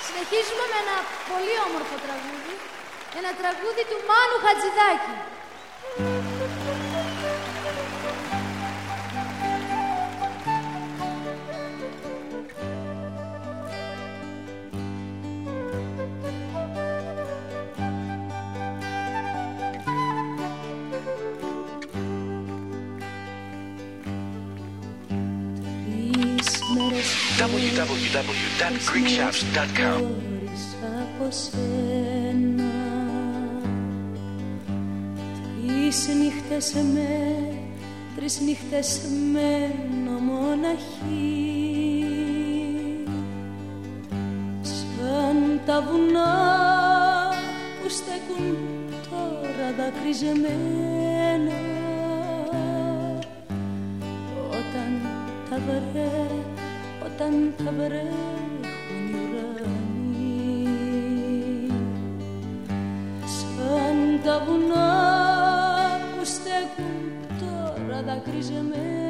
Συνεχίζουμε με ένα πολύ όμορφο τραγούδι. Ένα τραγούδι του Μάνου Χατζηδάκη. www.greekchefs.com. Από σένα τρεις νύχτες μένω μοναχή, σαν τα βουνά που στέκουν τώρα δακρυζεμένα, όταν τα βρέχουν οι ουρανοί, σαν τα βουνά που στέκουν τώρα δακρυζεμένα.